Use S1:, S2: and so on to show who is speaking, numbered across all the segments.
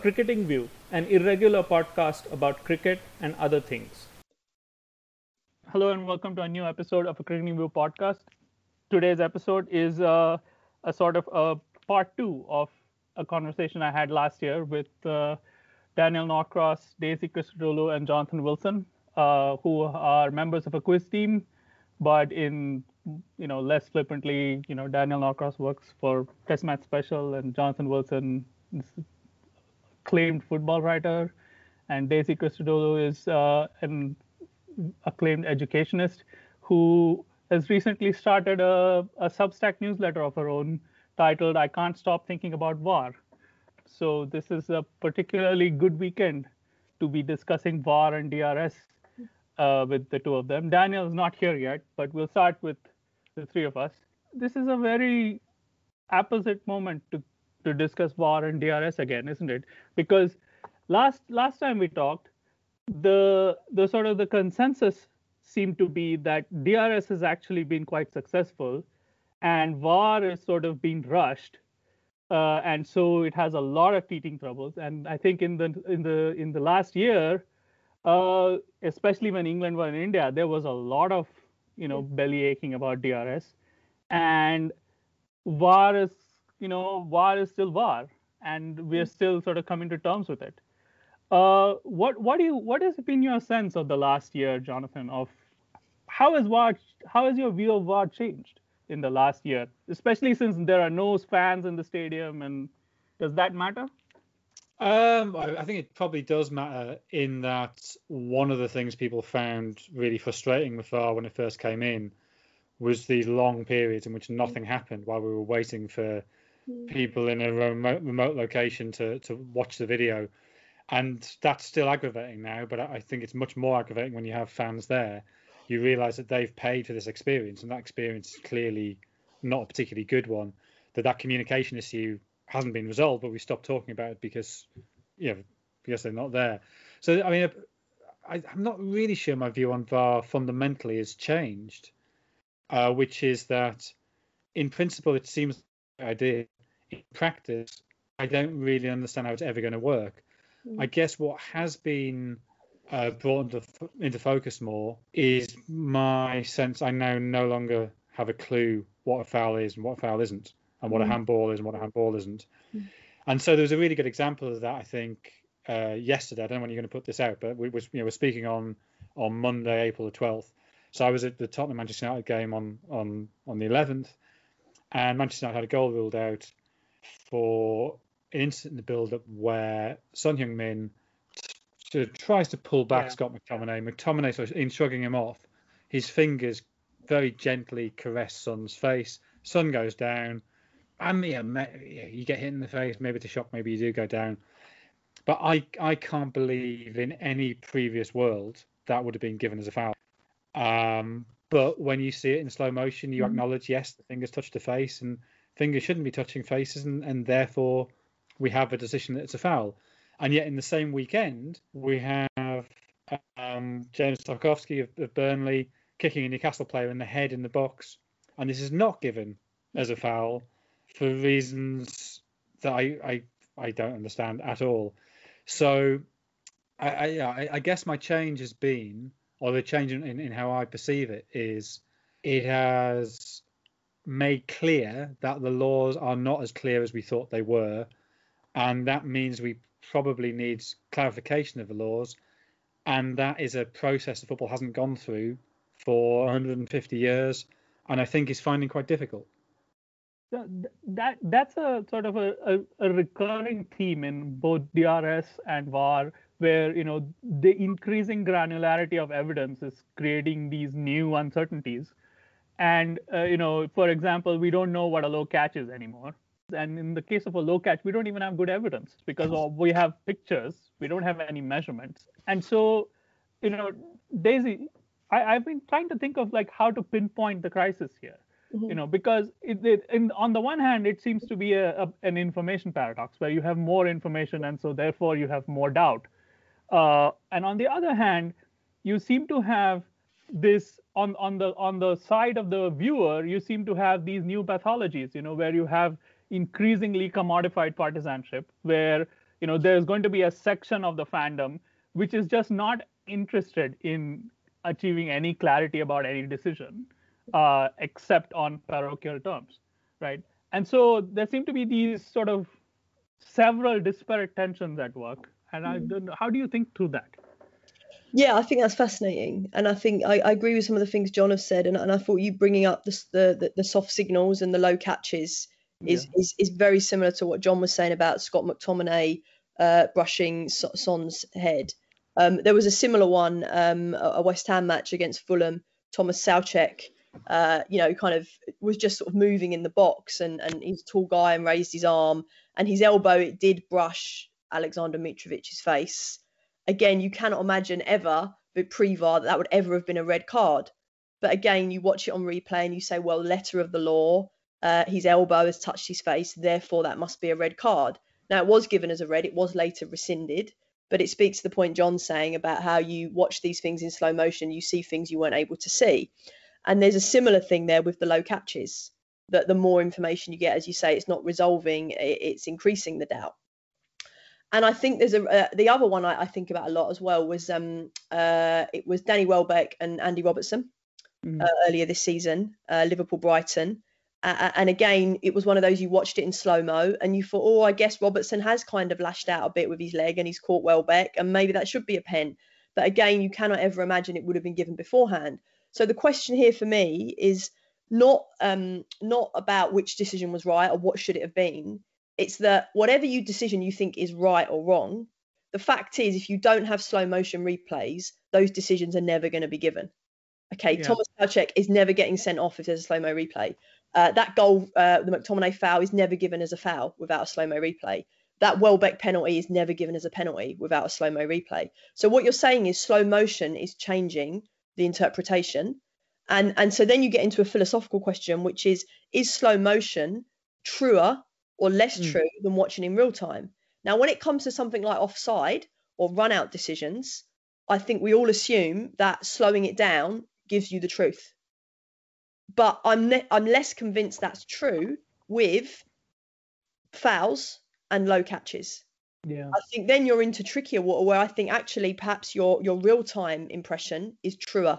S1: Cricketing View, an irregular podcast about cricket and other things. Hello and welcome to a new episode of a Cricketing View podcast. Today's episode is a sort of a part two of a conversation I had last year with Daniel Norcross, Daisy Christodoulou, and Jonathan Wilson, who are members of a quiz team, but in less flippantly, Daniel Norcross works for Test Match Special, and Jonathan Wilson is acclaimed football writer, and Daisy Christodoulou is an acclaimed educationist who has recently started a Substack newsletter of her own titled "I Can't Stop Thinking About VAR." So this is a particularly good weekend to be discussing VAR and DRS with the two of them. Daniel is not here yet, but we'll start with the three of us. This is a very apposite moment to discuss VAR and DRS again, isn't it? Because last time we talked, the sort of the consensus seemed to be that DRS has actually been quite successful, and VAR is sort of being rushed, and so it has a lot of teething troubles. And I think in the last year, especially when England were in India, there was a lot of belly aching about DRS, and VAR is still VAR, and we're still sort of coming to terms with it. What has been your sense of the last year, Jonathan? Of how has your view of VAR changed in the last year, especially since there are no fans in the stadium, and does that matter?
S2: I think it probably does matter in that one of the things people found really frustrating with VAR when it first came in was these long periods in which nothing happened while we were waiting for people in a remote location to watch the video. And that's still aggravating now, but I think it's much more aggravating when you have fans there. You realise that they've paid for this experience, and that experience is clearly not a particularly good one. That communication issue hasn't been resolved, but we stopped talking about it because they're not there. So, I mean, I'm not really sure my view on VAR fundamentally has changed, which is that in principle, it seems like an idea. In practice, I don't really understand how it's ever going to work. I guess what has been brought into focus more is my sense I now no longer have a clue what a foul is and what a foul isn't, and what a handball is and what a handball isn't. And so there was a really good example of that, I think, yesterday. I don't know when you're going to put this out, but we're speaking on Monday, April the 12th. So I was at the Tottenham Manchester United game on the 11th, and Manchester United had a goal ruled out for an incident in the build-up where Son Heung-min tries to pull back Scott McTominay. McTominay, in shrugging him off, his fingers very gently caress Son's face. Son goes down, and you get hit in the face. Maybe it's a shock, maybe you do go down. But I can't believe in any previous world that would have been given as a foul. But when you see it in slow motion, you acknowledge, yes, the fingers touch the face, and fingers shouldn't be touching faces, and therefore we have a decision that it's a foul. And yet in the same weekend, we have James Tarkowski of Burnley kicking a Newcastle player in the head in the box, and this is not given as a foul for reasons that I don't understand at all. So I guess my change has been, or the change in how I perceive it is, it has made clear that the laws are not as clear as we thought they were, and that means we probably need clarification of the laws, and that is a process that football hasn't gone through for 150 years, and I think is finding quite difficult.
S1: That's a sort of a recurring theme in both DRS and VAR, where the increasing granularity of evidence is creating these new uncertainties. And for example, we don't know what a low catch is anymore. And in the case of a low catch, we don't even have good evidence because we have pictures, we don't have any measurements. And so, Daisy, I've been trying to think of like how to pinpoint the crisis here. Because on the one hand, it seems to be an information paradox where you have more information, and so therefore you have more doubt. And on the other hand, you seem to have this on the side of the viewer, you seem to have these new pathologies, where you have increasingly commodified partisanship, where there's going to be a section of the fandom which is just not interested in achieving any clarity about any decision, except on parochial terms, right? And so there seem to be these sort of several disparate tensions at work. And I don't know, how do you think through that?
S3: Yeah, I think that's fascinating, and I think I agree with some of the things John has said, and I thought you bringing up the soft signals and the low catches is very similar to what John was saying about Scott McTominay brushing Son's head. There was a similar one, a West Ham match against Fulham. Thomas Soucek, kind of was just sort of moving in the box, and he's a tall guy and raised his arm, and his elbow, it did brush Alexander Mitrovic's face. Again, you cannot imagine ever with pre-VAR that would ever have been a red card. But again, you watch it on replay and you say, well, letter of the law, his elbow has touched his face, therefore that must be a red card. Now, it was given as a red, it was later rescinded, but it speaks to the point John's saying about how you watch these things in slow motion, you see things you weren't able to see. And there's a similar thing there with the low catches, that the more information you get, as you say, it's not resolving, it's increasing the doubt. And I think there's the other one I think about a lot as well was it was Danny Welbeck and Andy Robertson earlier this season, Liverpool-Brighton. And again, it was one of those, you watched it in slow-mo and you thought, oh, I guess Robertson has kind of lashed out a bit with his leg and he's caught Welbeck and maybe that should be a pen. But again, you cannot ever imagine it would have been given beforehand. So the question here for me is not about which decision was right or what should it have been. It's that whatever decision you think is right or wrong, the fact is, if you don't have slow motion replays, those decisions are never going to be given. Okay, yeah. Thomas Soucek is never getting sent off if there's a slow-mo replay. That goal, the McTominay foul, is never given as a foul without a slow-mo replay. That Welbeck penalty is never given as a penalty without a slow-mo replay. So what you're saying is slow motion is changing the interpretation. And so then you get into a philosophical question, which is slow motion truer or less true than watching in real time? Now, when it comes to something like offside or run-out decisions, I think we all assume that slowing it down gives you the truth. But I'm less convinced that's true with fouls and low catches.
S1: Yeah.
S3: I think then you're into trickier water where I think actually perhaps your real-time impression is truer.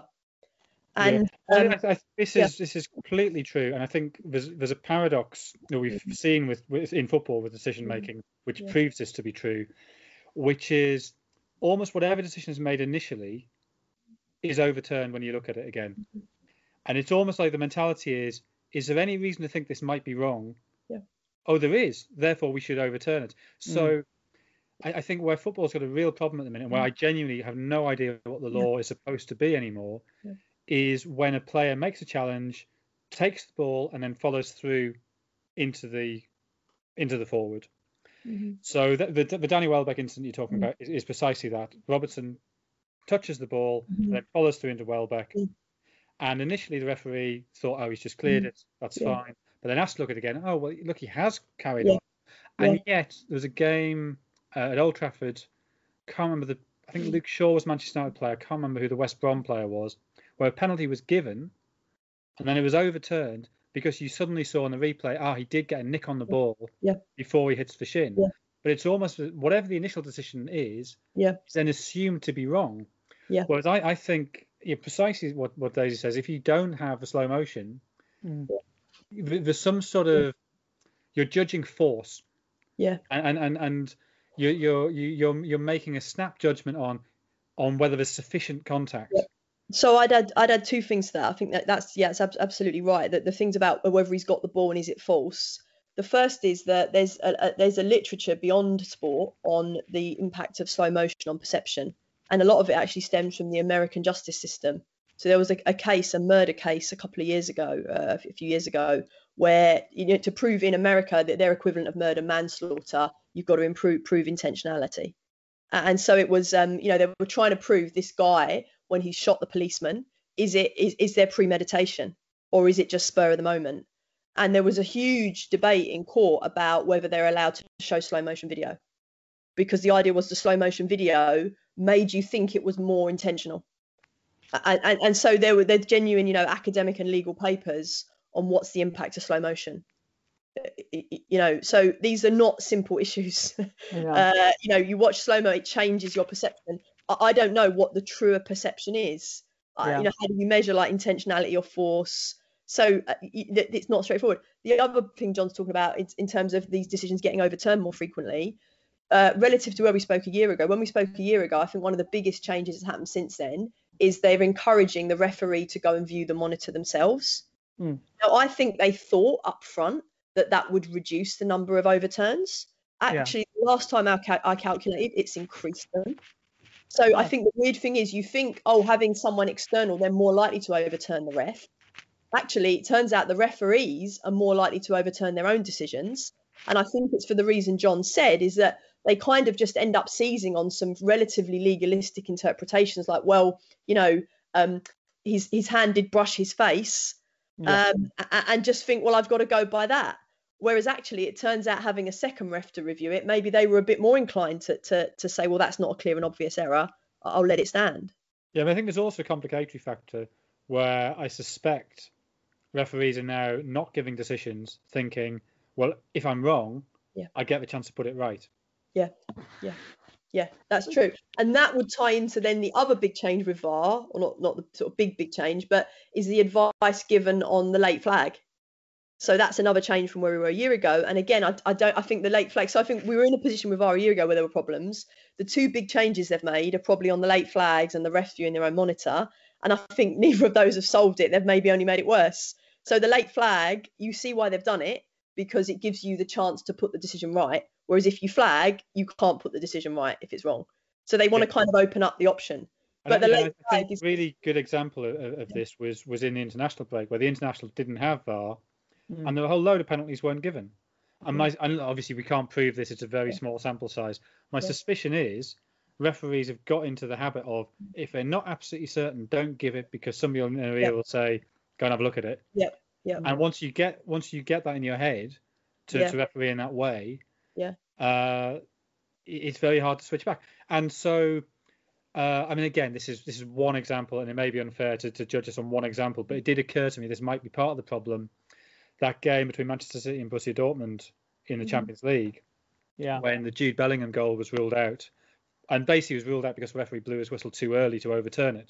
S3: And
S2: this is completely true, and I think there's a paradox that we've seen with in football with decision making, which proves this to be true, which is almost whatever decision is made initially is overturned when you look at it again, and it's almost like the mentality is there any reason to think this might be wrong?
S3: Yeah.
S2: Oh, there is. Therefore, we should overturn it. So. I think where football's got a real problem at the minute, where I genuinely have no idea what the law is supposed to be anymore. Yeah. Is when a player makes a challenge, takes the ball, and then follows through into the forward. So the Danny Welbeck incident you're talking about is precisely that. Robertson touches the ball, and then follows through into Welbeck. And initially the referee thought, oh, he's just cleared it, that's fine. But then asked to look at it again. Oh, well, look, he has carried on. And yet there was a game at Old Trafford. Can't remember I think Luke Shaw was Manchester United player. I can't remember who the West Brom player was. Where a penalty was given, and then it was overturned because you suddenly saw on the replay, he did get a nick on the ball before he hits the shin. Yeah. But it's almost whatever the initial decision is then assumed to be wrong.
S3: Yeah.
S2: Whereas I think precisely what Daisy says, if you don't have a slow motion, there's some sort of you're judging force.
S3: Yeah.
S2: And you're making a snap judgment on whether there's sufficient contact.
S3: Yeah. So I'd add two things to that. I think it's absolutely right. That the things about whether he's got the ball and is it false. The first is that there's a literature beyond sport on the impact of slow motion on perception, and a lot of it actually stems from the American justice system. So there was a murder case a couple of years ago, a few years ago, where to prove in America that their equivalent of murder, manslaughter, you've got to prove intentionality. And so it was, they were trying to prove this guy, when he shot the policeman, is there premeditation or is it just spur of the moment? And there was a huge debate in court about whether they're allowed to show slow motion video, because the idea was the slow motion video made you think it was more intentional. And so there were genuine, academic and legal papers on what's the impact of slow motion. So these are not simple issues.
S1: Yeah.
S3: You watch slow-mo, it changes your perception. I don't know what the truer perception is.
S1: Yeah.
S3: How do you measure like intentionality or force? So it's not straightforward. The other thing John's talking about is in terms of these decisions getting overturned more frequently, relative to where we spoke a year ago. When we spoke a year ago, I think one of the biggest changes that's happened since then is they're encouraging the referee to go and view the monitor themselves.
S1: Mm.
S3: Now, I think they thought up front that would reduce the number of overturns. Actually, the last time I calculated, it's increased them. So I think the weird thing is you think, having someone external, they're more likely to overturn the ref. Actually, it turns out the referees are more likely to overturn their own decisions. And I think it's for the reason John said, is that they kind of just end up seizing on some relatively legalistic interpretations like, well, his hand did brush his face, and just think, well, I've got to go by that. Whereas actually, it turns out having a second ref to review it, maybe they were a bit more inclined to say, well, that's not a clear and obvious error. I'll let it stand.
S2: Yeah, I think there's also a complicatory factor where I suspect referees are now not giving decisions thinking, well, if I'm wrong, I get the chance to put it right.
S3: Yeah, that's true. And that would tie into then the other big change with VAR, or not the sort of big change, but is the advice given on the late flag. So that's another change from where we were a year ago. And again, I think the late flag. So I think we were in a position with VAR a year ago where there were problems. The two big changes they've made are probably on the late flags and the ref viewing their own monitor. And I think neither of those have solved it. They've maybe only made it worse. So the late flag, you see why they've done it, because it gives you the chance to put the decision right. Whereas if you flag, you can't put the decision right if it's wrong. So they want to kind of open up the option. But the late flag is
S2: a really good example of this was in the international break, where the international didn't have VAR, and there were a whole load of penalties weren't given. And obviously we can't prove this; it's a very small sample size. My suspicion is referees have got into the habit of, if they're not absolutely certain, don't give it, because somebody on their ear will say, "Go and have a look at it."
S3: Yeah.
S2: And once you get that in your head to referee in that way, it's very hard to switch back. And so, again, this is one example, and it may be unfair to judge us on one example, but it did occur to me this might be part of the problem. That game between Manchester City and Borussia Dortmund in the Champions League, when the Jude Bellingham goal was ruled out, and basically was ruled out because the referee blew his whistle too early to overturn it.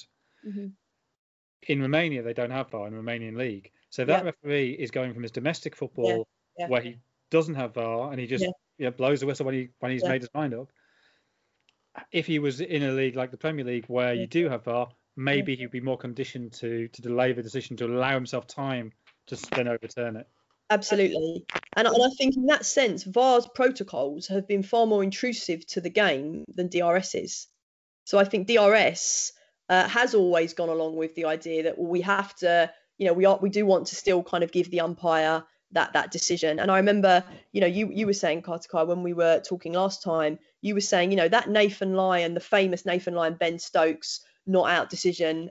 S2: In Romania, they don't have VAR in the Romanian league, so that referee is going from his domestic football where he doesn't have VAR, and he just blows the whistle when he's made his mind up. If he was in a league like the Premier League where you do have VAR, maybe he'd be more conditioned to delay the decision, to allow himself time to then overturn it.
S3: Absolutely. And I think in that sense, VAR's protocols have been far more intrusive to the game than DRS is. So I think DRS has always gone along with the idea that we have to, we do want to still kind of give the umpire that decision. And I remember, you were saying, Kartikar, when we were talking last time, you were saying, that Nathan Lyon, the famous Nathan Lyon, Ben Stokes not out decision,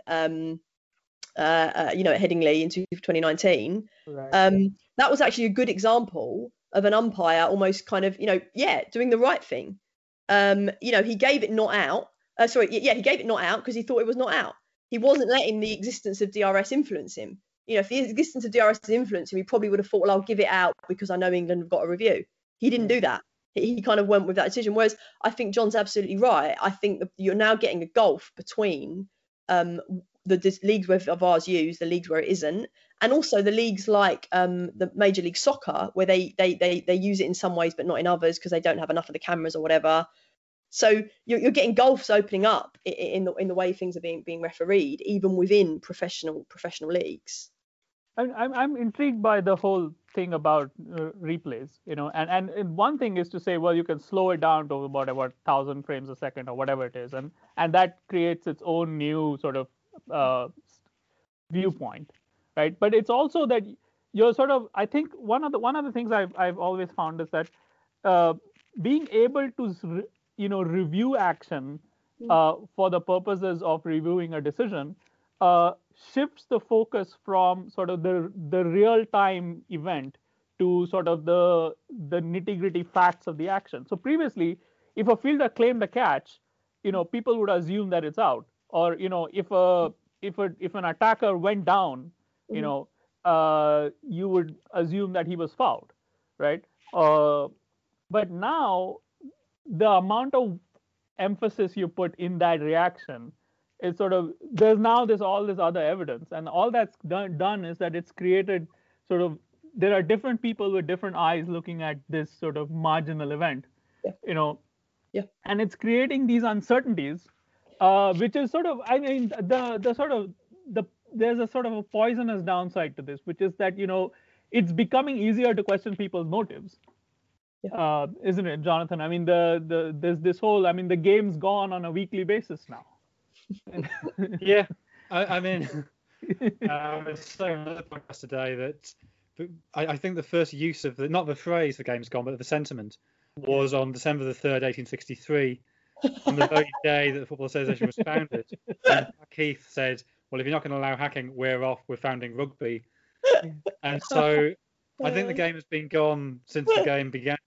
S3: at Headingley in 2019.
S1: Right.
S3: That was actually a good example of an umpire almost kind of, doing the right thing. He gave it not out. He gave it not out because he thought it was not out. He wasn't letting the existence of DRS influence him. If the existence of DRS influenced him, he probably would have thought, well, I'll give it out because I know England have got a review. He didn't do that. He kind of went with that decision. Whereas I think John's absolutely right. I think that you're now getting a gulf between the leagues where VAR's used, the leagues where it isn't, and also the leagues like the Major League Soccer, where they use it in some ways but not in others because they don't have enough of the cameras or whatever. So you're getting gulfs opening up in the way things are being refereed, even within professional leagues.
S1: I'm intrigued by the whole thing about replays, and one thing is to say, well, you can slow it down to about 1,000 frames a second or whatever it is, and that creates its own new sort of viewpoint, right? But it's also that you're sort of, I think one of the things I've always found is that being able to review action for the purposes of reviewing a decision shifts the focus from sort of the real-time event to sort of the nitty-gritty facts of the action. So previously, if a fielder claimed a catch, people would assume that it's out, or if an attacker went down, you would assume that he was fouled. right? But now the amount of emphasis you put in that reaction is sort of, there's all this other evidence, and all that's done is that it's created sort of, there are different people with different eyes looking at this sort of marginal event,
S3: Yeah.
S1: you know,
S3: Yeah.
S1: and it's creating these uncertainties, which is sort of, I mean, there's a sort of a poisonous downside to this, which is that, you know, it's becoming easier to question people's motives. Isn't it, Jonathan? I mean, there's this whole, I mean, the game's gone on a weekly basis now.
S2: Yeah, I mean, I was saying on another podcast today that I think the first use of not the phrase "the game's gone," but the sentiment was on December the 3rd, 1863, on the very day that the Football Association was founded. And Keith said, "Well, if you're not going to allow hacking, we're off. We're founding rugby." And so I think the game has been gone since the game began.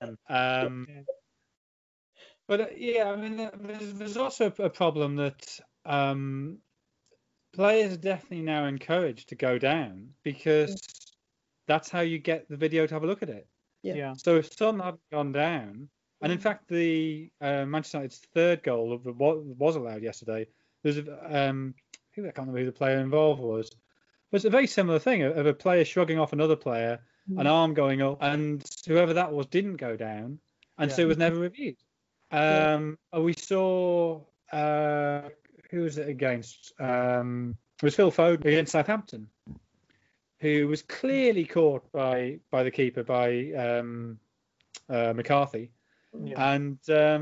S2: But yeah, I mean, there's also a problem that players are definitely now encouraged to go down because that's how you get the video to have a look at it.
S3: Yeah.
S2: So if some haven't gone down, and in fact the Manchester United's third goal of what was allowed yesterday, there's I can't remember who the player involved was. But it's a very similar thing of a player shrugging off another player, an arm going up, and whoever that was didn't go down, and so it was never reviewed. We saw who was it against? It was Phil Foden against Southampton, who was clearly caught by the keeper, by McCarthy, and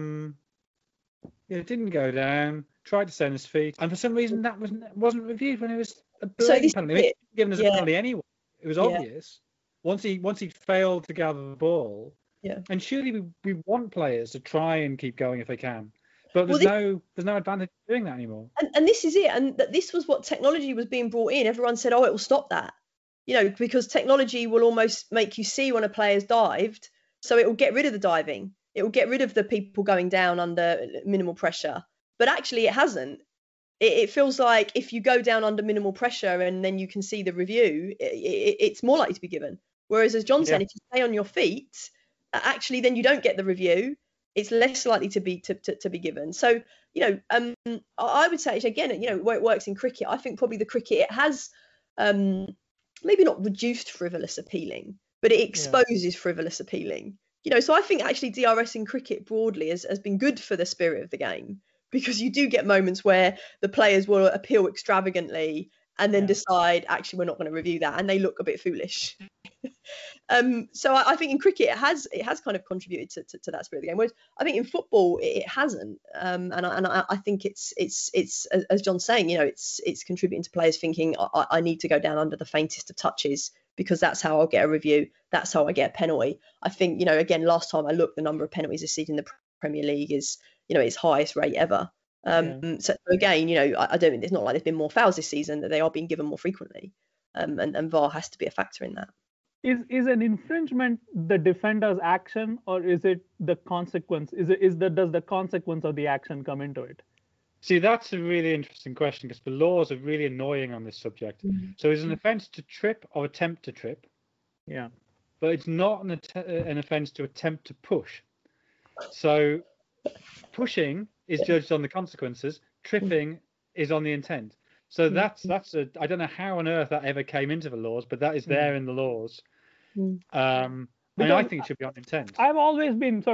S2: it didn't go down. Tried to stay on his feet, and for some reason that wasn't reviewed when it was a blatant penalty. Given as a penalty anyway, it was obvious. Once he failed to gather the ball.
S3: Yeah.
S2: And surely we want players to try and keep going if they can, but there's no advantage in doing that anymore.
S3: And this is it. And this was what technology was being brought in. Everyone said, "Oh, it will stop that," you know, because technology will almost make you see when a player's dived, so it will get rid of the diving. It will get rid of the people going down under minimal pressure. But actually, it hasn't. It feels like if you go down under minimal pressure and then you can see the review, it's more likely to be given. Whereas, as John said, if you stay on your feet, actually then you don't get the review. It's less likely to be given. So, you know, I would say, again, you know, where it works in cricket, I think probably the cricket, it has maybe not reduced frivolous appealing, but it exposes frivolous appealing. You know, so I think actually DRS in cricket broadly has been good for the spirit of the game, because you do get moments where the players will appeal extravagantly and then decide, actually, we're not going to review that, and they look a bit foolish. So I think in cricket it has kind of contributed to that spirit of the game. Whereas I think in football it hasn't, and I think it's as John's saying, you know, it's contributing to players thinking I need to go down under the faintest of touches because that's how I'll get a review, that's how I get a penalty. I think, you know, again, last time I looked, the number of penalties this season in the Premier League is, you know, its highest rate ever. So again, you know, I don't think it's not like there's been more fouls this season, that they are being given more frequently, and VAR has to be a factor in that.
S1: Is an infringement the defender's action, or is it the consequence? Does the consequence of the action come into it?
S2: See, that's a really interesting question, because the laws are really annoying on this subject. So it's an offence to trip or attempt to trip.
S1: Yeah.
S2: But it's not an offence to attempt to push. So pushing is judged on the consequences. Tripping is on the intent. So I don't know how on earth that ever came into the laws, but that is there in the laws. I think it should be on intent. I've
S1: always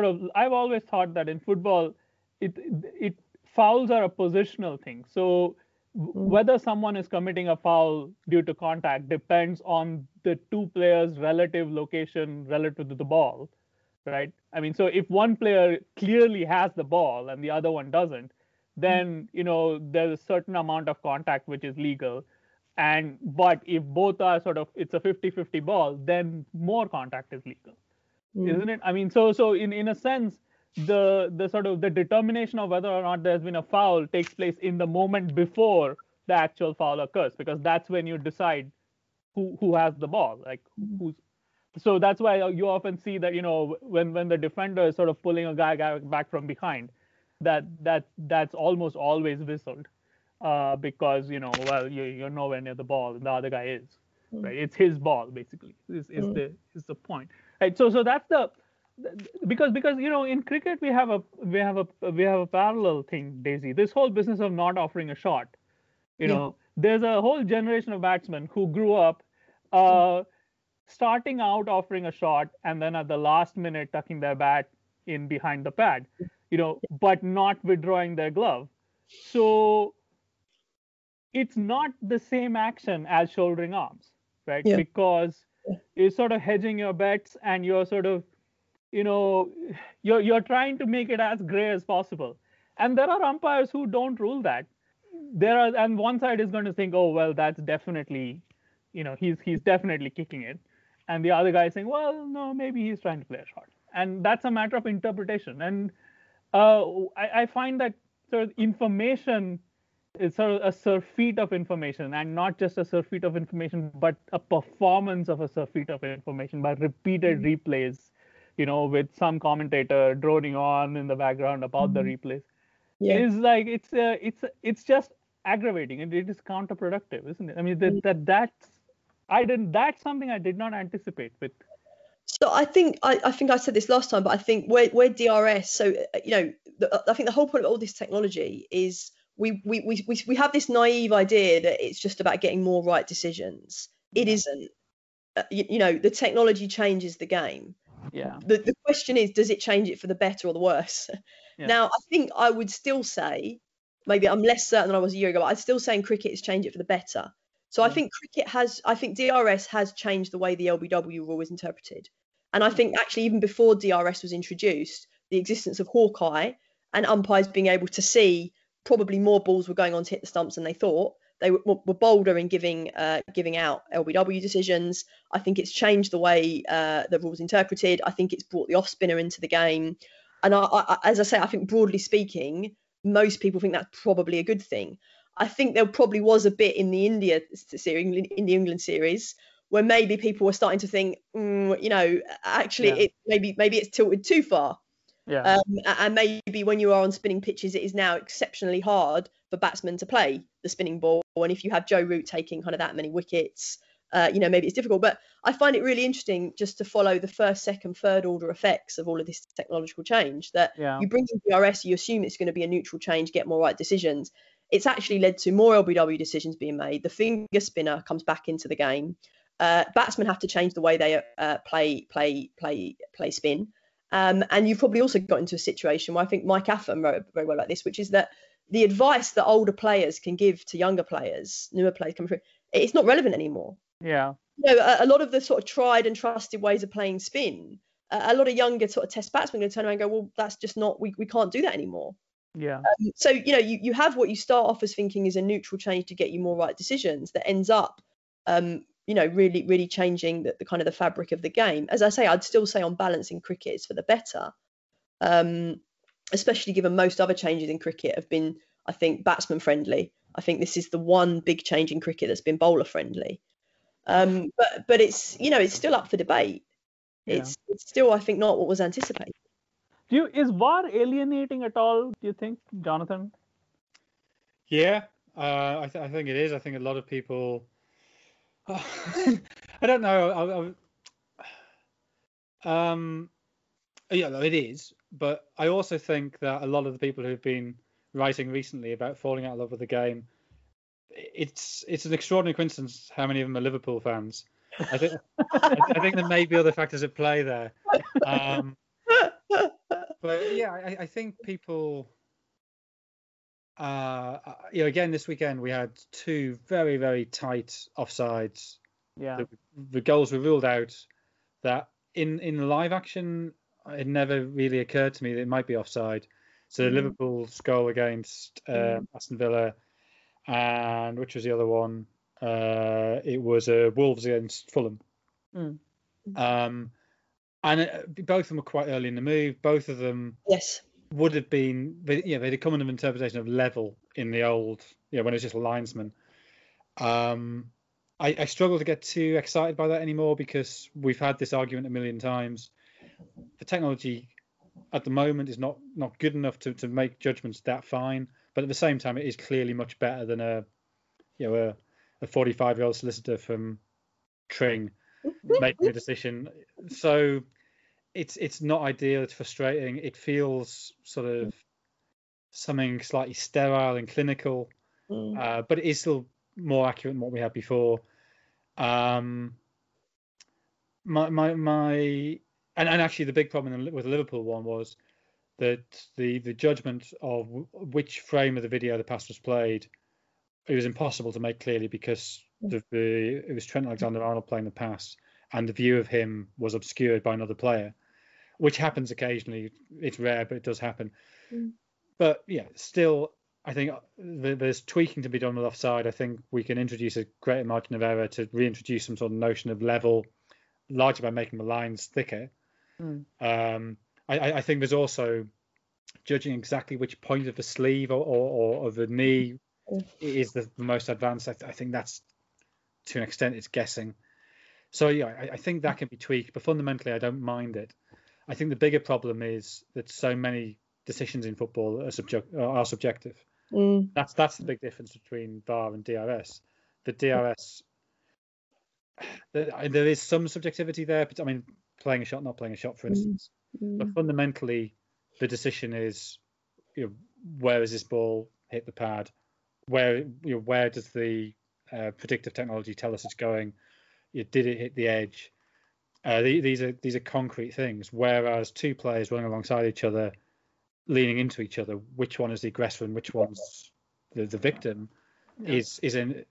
S1: thought that in football, it fouls are a positional thing. So whether someone is committing a foul due to contact depends on the two players' relative location relative to the ball, right? I mean, so if one player clearly has the ball and the other one doesn't, then, you know, there's a certain amount of contact which is legal. But if both are sort of, it's a 50-50 ball, then more contact is legal, isn't it? I mean, so in a sense, the sort of the determination of whether or not there's been a foul takes place in the moment before the actual foul occurs, because that's when you decide who has the ball, like who's. So that's why you often see that, you know, when the defender is sort of pulling a guy back from behind, that's almost always whistled, because, you know, well, you're nowhere near the ball and the other guy is, right? It's his ball basically is the point. Right. So that's because in cricket we have a parallel thing, Daisy. This whole business of not offering a shot. There's a whole generation of batsmen who grew up starting out offering a shot and then at the last minute tucking their bat in behind the pad, but not withdrawing their glove. So it's not the same action as shouldering arms, right?
S3: Yeah.
S1: Because you're sort of hedging your bets and you're sort of, you're trying to make it as gray as possible. And there are umpires who don't rule that. And one side is going to think, oh, well, that's definitely, he's definitely kicking it. And the other guy is saying, well, no, maybe he's trying to play a shot. And that's a matter of interpretation. And I find that sort of information is sort of a surfeit of information, and not just a surfeit of information, but a performance of a surfeit of information by repeated replays, with some commentator droning on in the background about the replays.
S3: Yeah.
S1: Is like it's just aggravating, and it is counterproductive, isn't it? I mean, that's something I did not anticipate with.
S3: So I think I said this last time, but I think where DRS. So I think the whole point of all this technology is we have this naive idea that it's just about getting more right decisions. It isn't. The technology changes the game.
S1: Yeah.
S3: The question is, does it change it for the better or the worse? Yeah. Now, I think I would still say, maybe I'm less certain than I was a year ago, but I'd still say in cricket it's changed it for the better. So I think DRS has changed the way the LBW rule is interpreted. And I think actually even before DRS was introduced, the existence of Hawkeye and umpires being able to see probably more balls were going on to hit the stumps than they thought. They were bolder in giving out LBW decisions. I think it's changed the way the rules interpreted. I think it's brought the off spinner into the game. And as I say, I think broadly speaking, most people think that's probably a good thing. I think there probably was a bit in the India series, in the England series, where maybe people were starting to think, actually, maybe it's tilted too far.
S1: Yeah.
S3: And maybe when you are on spinning pitches, it is now exceptionally hard for batsmen to play the spinning ball. And if you have Joe Root taking kind of that many wickets, maybe it's difficult. But I find it really interesting just to follow the first, second, third order effects of all of this technological change. That you bring in DRS, you assume it's going to be a neutral change, get more right decisions. It's actually led to more LBW decisions being made. The finger spinner comes back into the game. Batsmen have to change the way they play spin. And you've probably also got into a situation where I think Mike Affam wrote very well like this, which is that the advice that older players can give to younger players, newer players coming through, it's not relevant anymore.
S1: Yeah.
S3: A lot of the sort of tried and trusted ways of playing spin, a lot of younger sort of test batsmen are going to turn around and go, well, that's just not, we can't do that anymore.
S1: Yeah.
S3: So, you have what you start off as thinking is a neutral change to get you more right decisions that ends up, really, really changing the kind of the fabric of the game. As I say, I'd still say on balance in cricket it's for the better, especially given most other changes in cricket have been, I think, batsman friendly. I think this is the one big change in cricket that's been bowler friendly. But it's it's still up for debate. Yeah. It's still, I think, not what was anticipated.
S1: Is VAR alienating at all, do you think, Jonathan?
S2: Yeah, I think it is. I think a lot of people. I don't know. Yeah, it is. But I also think that a lot of the people who've been writing recently about falling out of love with the game, it's an extraordinary coincidence how many of them are Liverpool fans. I think there may be other factors at play there. But yeah, I think people. Again, this weekend we had two very, very tight offsides.
S1: Yeah.
S2: The goals were ruled out. That in live action, it never really occurred to me that it might be offside. So Liverpool's goal against Aston Villa, and which was the other one? It was Wolves against Fulham. And both of them were quite early in the move. Both of them would have been, they'd come under interpretation of level in the old, when it was just a linesman. I struggle to get too excited by that anymore because we've had this argument a million times. The technology at the moment is not good enough to make judgments that fine, but at the same time, it is clearly much better than a 45-year-old solicitor from Tring making a decision. So it's not ideal. It's frustrating. It feels sort of something slightly sterile and clinical, but it is still more accurate than what we had before. And actually the big problem with the Liverpool one was that the judgment of which frame of the video the pass was played, it was impossible to make clearly because it was Trent Alexander-Arnold playing the pass, and the view of him was obscured by another player, which happens occasionally. It's rare, but it does happen. But yeah, still, I think there's tweaking to be done with offside. I think we can introduce a greater margin of error to reintroduce some sort of notion of level, largely by making the lines thicker. I think there's also judging exactly which point of the sleeve or of the knee is the most advanced. I think that's, to an extent, it's guessing. So yeah, I think that can be tweaked, but fundamentally I don't mind it. I think the bigger problem is that so many decisions in football are subjective. That's the big difference between VAR and DRS. The DRS, there is some subjectivity there, but I mean, playing a shot, not playing a shot, for instance. But fundamentally, the decision is, where has this ball hit the pad? Where does the predictive technology tell us it's going? Did it hit the edge? These are concrete things. Whereas two players running alongside each other, leaning into each other, which one is the aggressor and which one's the victim, is in.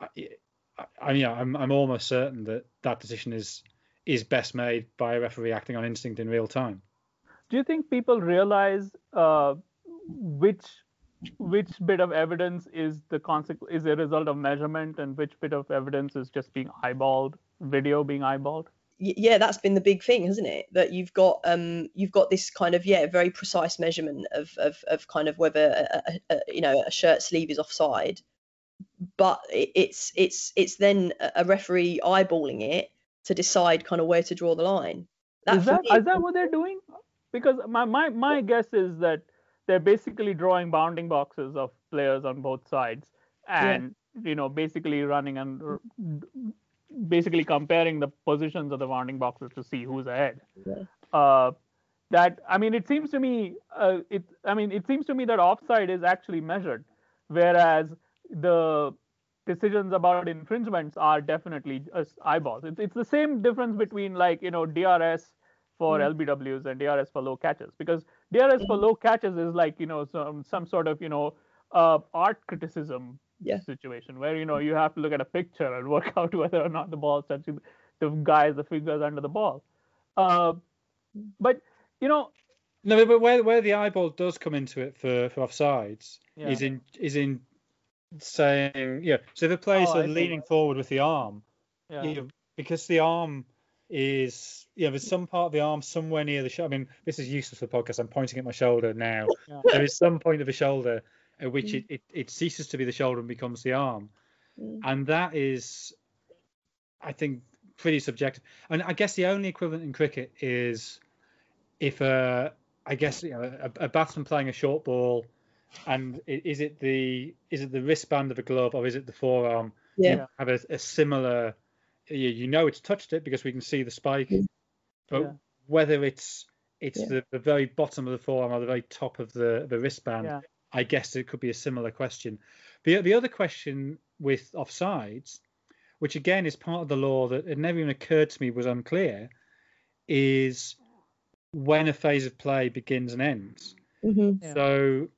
S2: I'm almost certain that decision is best made by a referee acting on instinct in real time.
S1: Do you think people realize which bit of evidence is is a result of measurement, and which bit of evidence is just being eyeballed, video being eyeballed?
S3: Yeah, that's been the big thing, hasn't it? That you've got this kind of very precise measurement of kind of whether a shirt sleeve is offside, but it's then a referee eyeballing it to decide kind of where to draw the line.
S1: Is that what they're doing? Because my guess is that they're basically drawing bounding boxes of players on both sides, and basically running and basically comparing the positions of the bounding boxes to see who's ahead. It seems to me that offside is actually measured, whereas the decisions about infringements are definitely eyeballs. It's the same difference between DRS for LBWs and DRS for low catches, because DRS for low catches is some sort of art criticism situation where you have to look at a picture and work out whether or not the ball touching the fingers under the ball. But
S2: no, but where the eyeball does come into it for offsides is in saying so the players are leaning forward with the arm, because the arm is there's some part of the arm somewhere near the shoulder. I mean, this is useless for the podcast. I'm pointing at my shoulder now. There is some point of the shoulder at which it ceases to be the shoulder and becomes the arm, and that is, I think, pretty subjective. And I guess the only equivalent in cricket is if a batsman playing a short ball, and is it the wristband of a glove or is it the forearm? Have a similar. It's touched it because we can see the spike, but whether it's the very bottom of the forearm or the very top of the wristband, I guess it could be a similar question. The other question with offsides, which again is part of the law that it never even occurred to me was unclear, is when a phase of play begins and ends. So,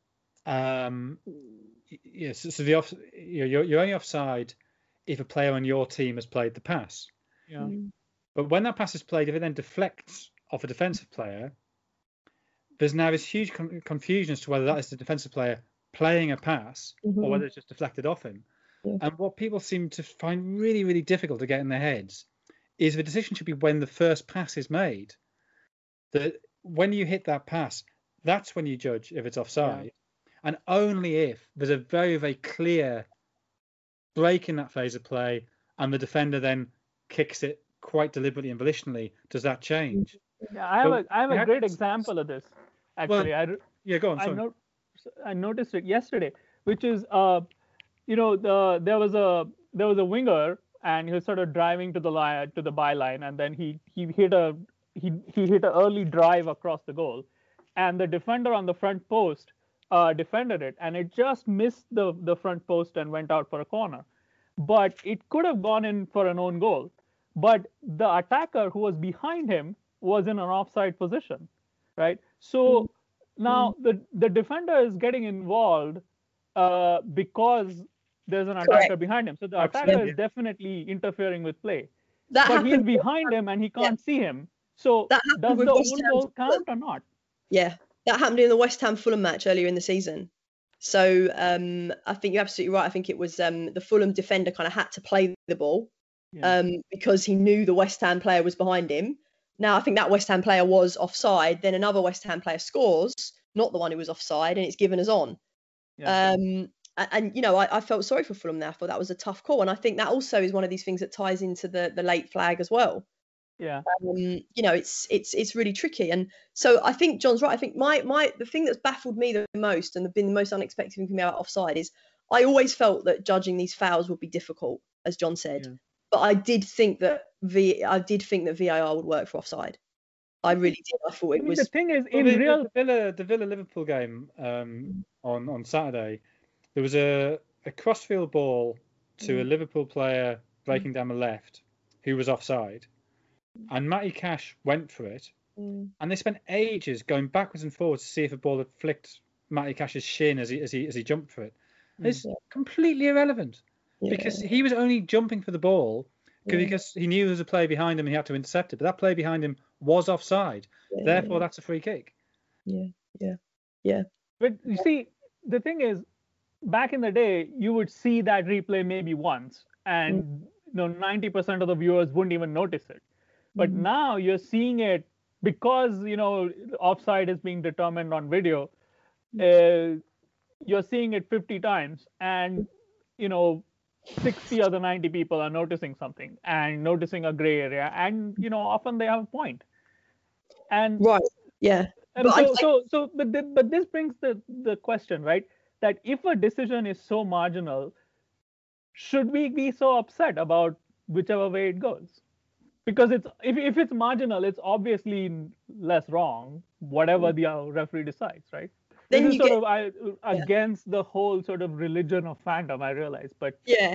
S2: you're only offside if a player on your team has played the pass. But when that pass is played, if it then deflects off a defensive player, there's now this huge confusion as to whether that is the defensive player playing a pass or whether it's just deflected off him. And what people seem to find really, really difficult to get in their heads is the decision should be when the first pass is made. That when you hit that pass, that's when you judge if it's offside. And only if there's a very, very clear break in that phase of play and the defender then kicks it quite deliberately and volitionally does that change.
S1: I have a great example of this, actually.
S2: Go on.
S1: I noticed it yesterday, which is there was a winger and he was sort of driving to the byline, and then he hit a early drive across the goal, and the defender on the front post defended it, and it just missed the front post and went out for a corner. But it could have gone in for an own goal. But the attacker who was behind him was in an offside position, right? So now the defender is getting involved because there's an attacker behind him. So the attacker is definitely interfering with play. But he's behind him and he can't see him. So does the own goal count or not?
S3: Yeah, that happened in the West Ham Fulham match earlier in the season. So I think you're absolutely right. I think it was the Fulham defender kind of had to play the ball because he knew the West Ham player was behind him. Now, I think that West Ham player was offside. Then another West Ham player scores, not the one who was offside, and it's given us on. Yeah. And you know, I felt sorry for Fulham there. I thought that was a tough call, and I think that also is one of these things that ties into the late flag as well.
S1: Yeah.
S3: You know, it's really tricky, and so I think John's right. I think the thing that's baffled me the most and been the most unexpected thing for me about offside is I always felt that judging these fouls would be difficult, as John said. Yeah. But I did think that VAR would work for offside. I really did. I thought it was.
S1: The thing is,
S2: the Villa Liverpool game on Saturday, there was a crossfield ball to a Liverpool player breaking down the left who was offside, and Matty Cash went for it, and they spent ages going backwards and forwards to see if a ball had flicked Matty Cash's shin as he jumped for it. It's completely irrelevant. Yeah. Because he was only jumping for the ball because he knew there was a player behind him and he had to intercept it. But that player behind him was offside. Yeah, Therefore, that's a free kick.
S3: Yeah.
S1: But you see, the thing is, back in the day, you would see that replay maybe once, and 90% of the viewers wouldn't even notice it. But now you're seeing it because offside is being determined on video. You're seeing it 50 times, and 60 other 90 people are noticing something and noticing a gray area, and often they have a point. And
S3: right, yeah.
S1: And but this brings the question, right? That if a decision is so marginal, should we be so upset about whichever way it goes? Because if it's marginal, it's obviously less wrong, whatever the referee decides, right? Then this is sort of against the whole sort of religion of fandom, I realize, but
S3: yeah.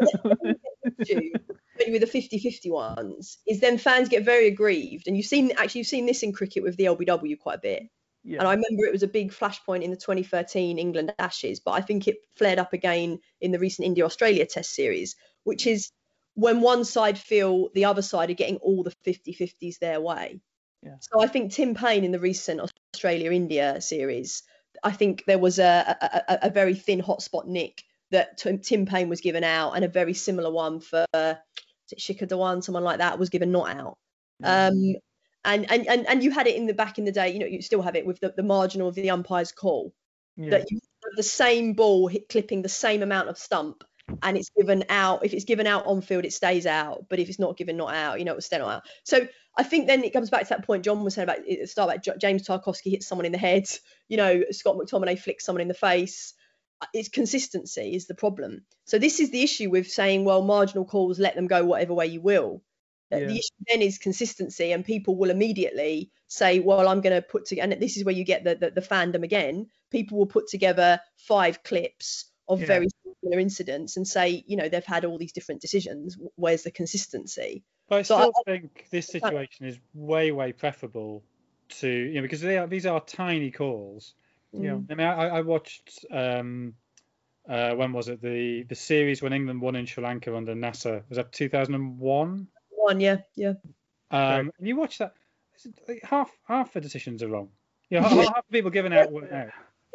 S3: With the 50-50 ones, is then fans get very aggrieved, and you've seen this in cricket with the LBW quite a bit. Yeah. And I remember it was a big flashpoint in the 2013 England Ashes, but I think it flared up again in the recent India-Australia Test series, which is when one side feel the other side are getting all the 50-50s their way.
S1: Yeah.
S3: So I think Tim Payne in the recent Australia-India series, I think there was a very thin hotspot nick that Tim Payne was given out, and a very similar one for Shikhar Dhawan, someone like that, was given not out. Mm-hmm. And you had it back in the day, you still have it with the marginal of the umpire's call, that you have the same ball clipping the same amount of stump, and it's given out. If it's given out on field, it stays out, but if it's not given not out, it will stay not out. So I think then it comes back to that point John was saying about at the start, about James Tarkowski hits someone in the head, Scott McTominay flicks someone in the face. It's consistency is the problem. So this is the issue with saying, well, marginal calls, let them go whatever way you will. The issue then is consistency, and people will immediately say, well, I'm going to put together, and this is where you get the fandom again. People will put together 5 clips of very similar incidents and say, they've had all these different decisions. Where's the consistency?
S2: But I still think this situation is way, way preferable to, because these are tiny calls. Yeah. I mean, I watched, when was it? The series when England won in Sri Lanka under Nasser. Was that 2001?
S3: Yeah.
S2: And you watch that, half the decisions are wrong. Half the people giving out weren't out.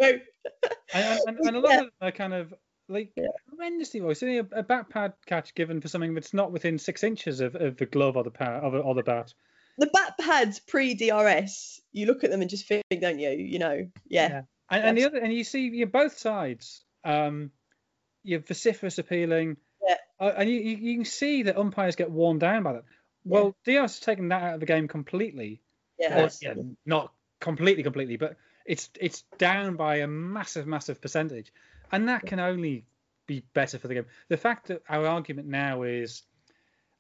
S2: And a lot of them are kind of horrendously wrong. So a back pad catch given for something that's not within 6 inches of the glove or the bat.
S3: The back pads pre-DRS, you look at them and just think, don't you? Yeah.
S2: And the other, and you see both sides. You're vociferous appealing.
S3: Yeah.
S2: And you can see that umpires get worn down by that. Well, DRS has taken that out of the game completely.
S3: Yeah.
S2: Not completely, but it's down by a massive percentage, and that can only be better for the game. The fact that our argument now is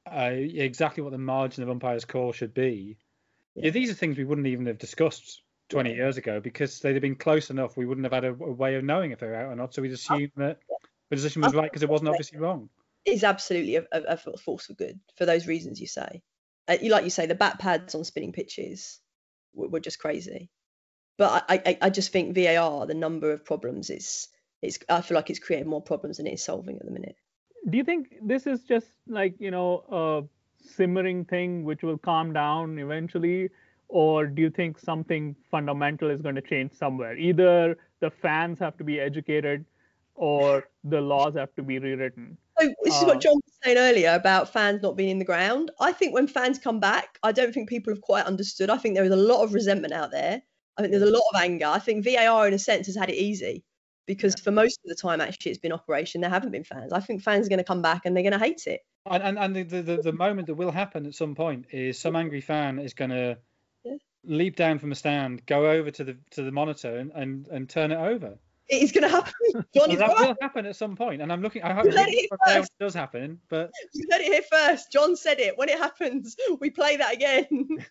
S2: exactly what the margin of umpire's call should be. Yeah, these are things we wouldn't even have discussed 20 years ago because they'd have been close enough. We wouldn't have had a way of knowing if they were out or not. So we'd assume that the decision was right because it wasn't obviously wrong.
S3: It's absolutely a force for good for those reasons you say. Like you say, the back pads on spinning pitches were just crazy. But I just think VAR, the number of problems, I feel like it's creating more problems than it is solving at the minute.
S1: Do you think this is just like, a simmering thing which will calm down eventually? Or do you think something fundamental is going to change somewhere? Either the fans have to be educated or the laws have to be rewritten.
S3: So this is what John was saying earlier about fans not being in the ground. I think when fans come back, I don't think people have quite understood. I think there is a lot of resentment out there. I think there's a lot of anger. I think VAR, in a sense, has had it easy because for most of the time, actually, it's been operation. There haven't been fans. I think fans are going to come back and they're going to hate it.
S2: And the moment that will happen at some point is some angry fan is going to leap down from the stand, go over to the monitor and turn it over.
S3: It is going to happen. John,
S2: that will happen at some point, and I'm looking. I hope it does happen, but
S3: you heard it here first. John said it. When it happens, we play that again.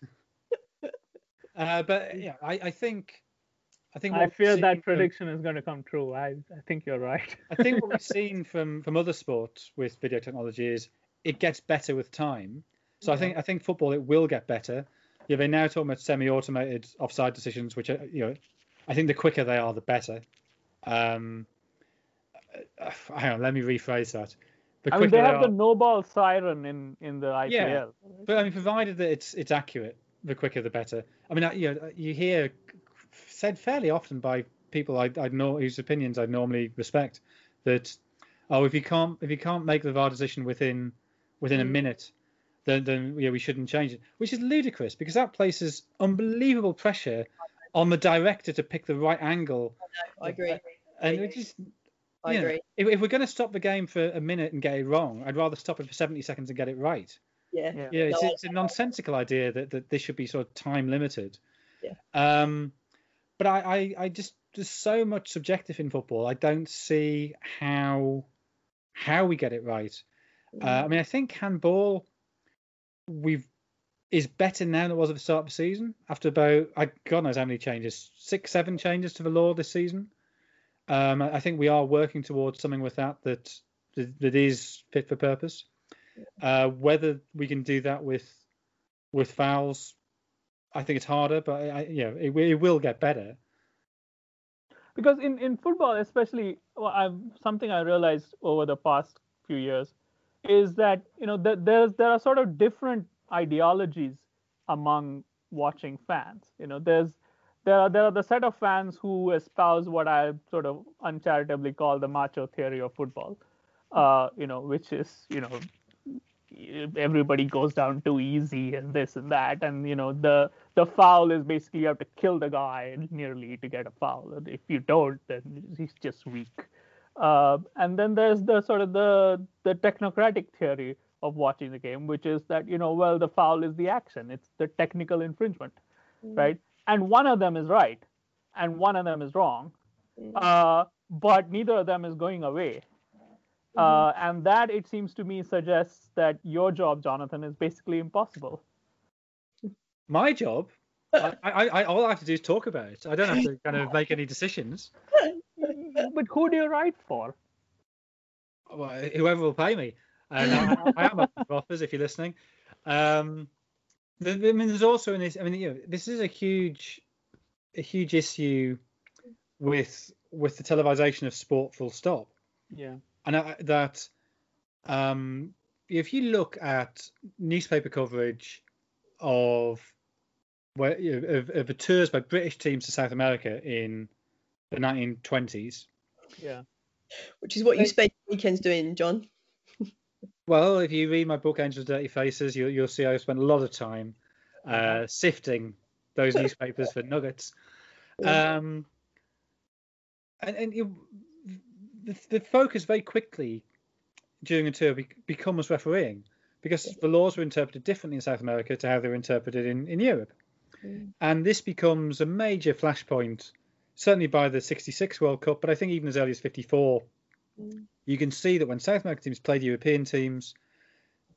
S2: But yeah, I think.
S1: I fear that prediction is going to come true. I think you're right.
S2: I think what we've seen from other sports with video technology is it gets better with time. So I think football, it will get better. Yeah, they're now talking about semi-automated offside decisions, which are, I think the quicker they are, the better. Hang on, let me rephrase that.
S1: I mean, they have the no ball siren in the IPL.
S2: Yeah, but I mean, provided that it's accurate, the quicker the better. I mean, you hear said fairly often by people I know whose opinions I normally respect that if you can't make the VAR decision within a minute, then we shouldn't change it, which is ludicrous because that places unbelievable pressure on the director to pick the right angle.
S3: I agree.
S2: And I agree. If we're going to stop the game for a minute and get it wrong, I'd rather stop it for 70 seconds and get it right.
S3: Yeah.
S2: It's a nonsensical idea that this should be sort of time limited.
S3: Yeah.
S2: But I just, there's so much subjective in football. I don't see how we get it right. I mean, I think handball is better now than it was at the start of the season. After about, God knows how many changes, 6-7 changes to the law this season. I think we are working towards something with that is fit for purpose. Whether we can do that with fouls, I think it's harder, but it will get better.
S1: Because in football, especially, something I realized over the past few years is that there are sort of different ideologies among watching fans. There are the set of fans who espouse what I sort of uncharitably call the macho theory of football, which is everybody goes down too easy and this and that, and the foul is basically you have to kill the guy nearly to get a foul, and if you don't, then he's just weak. And then there's the sort of the technocratic theory of watching the game, which is that the foul is the action, it's the technical infringement, right? And one of them is right, and one of them is wrong, but neither of them is going away. And that, it seems to me, suggests that your job, Jonathan, is basically impossible.
S2: My job? I all I have to do is talk about it. I don't have to kind of make any decisions.
S1: But who do you write for?
S2: Well, whoever will pay me. And I am up for offers if you're listening. There's also this is a huge issue with the televisation of sport, full stop.
S1: Yeah.
S2: And if you look at newspaper coverage of the tours by British teams to South America in the 1920s,
S3: which is what you spend weekends doing, John.
S2: Well, if you read my book Angels' Dirty Faces, you'll see I spent a lot of time sifting those newspapers for nuggets. And the focus very quickly during a tour becomes refereeing, because the laws were interpreted differently in South America to how they were interpreted in Europe. And this becomes a major flashpoint, certainly by the 66 World Cup, but I think even as early as 54, you can see that when South American teams played European teams,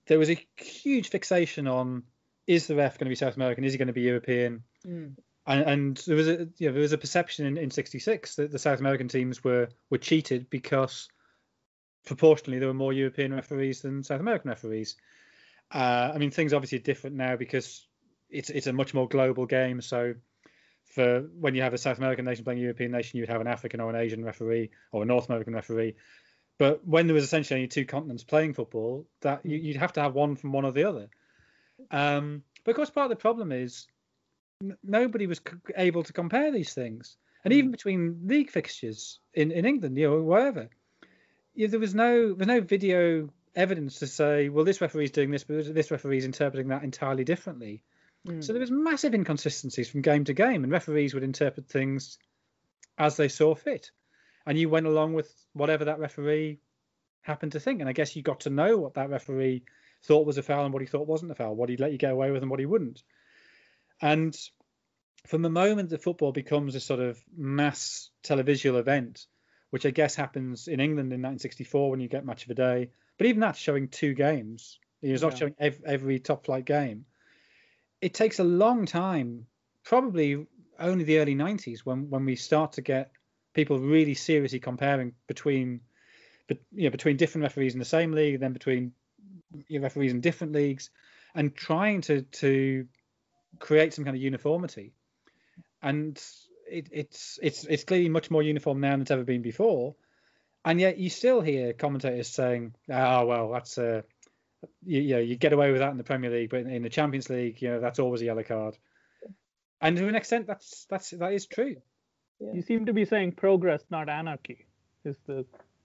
S2: there was a huge fixation on, is the ref going to be South American? Is he going to be European? And there was a perception in '66 that the South American teams were cheated because proportionally there were more European referees than South American referees. I mean, things obviously are different now because it's a much more global game. So for when you have a South American nation playing a European nation, you'd have an African or an Asian referee or a North American referee. But when there was essentially only two continents playing football, that you'd have to have one from one or the other. But of course, part of the problem is nobody was able to compare these things, and even between league fixtures in England, wherever, there was no video evidence to say, well, this referee's doing this, but this referee's interpreting that entirely differently. So there was massive inconsistencies from game to game, and referees would interpret things as they saw fit, and you went along with whatever that referee happened to think. And I guess you got to know what that referee thought was a foul and what he thought wasn't a foul, what he'd let you get away with and what he wouldn't. And from the moment that football becomes a sort of mass televisual event, which I guess happens in England in 1964 when you get Match of the Day, but even that's showing two games. It's not showing every top flight game. It takes a long time, probably only the early 90s, when we start to get people really seriously comparing between different referees in the same league, and then between referees in different leagues, and trying to create some kind of uniformity. And it's clearly much more uniform now than it's ever been before. And yet you still hear commentators saying, "Oh well, that's you get away with that in the Premier League, but in the Champions League, that's always a yellow card." And to an extent, that is true.
S1: Yeah. You seem to be saying progress, not anarchy. Is the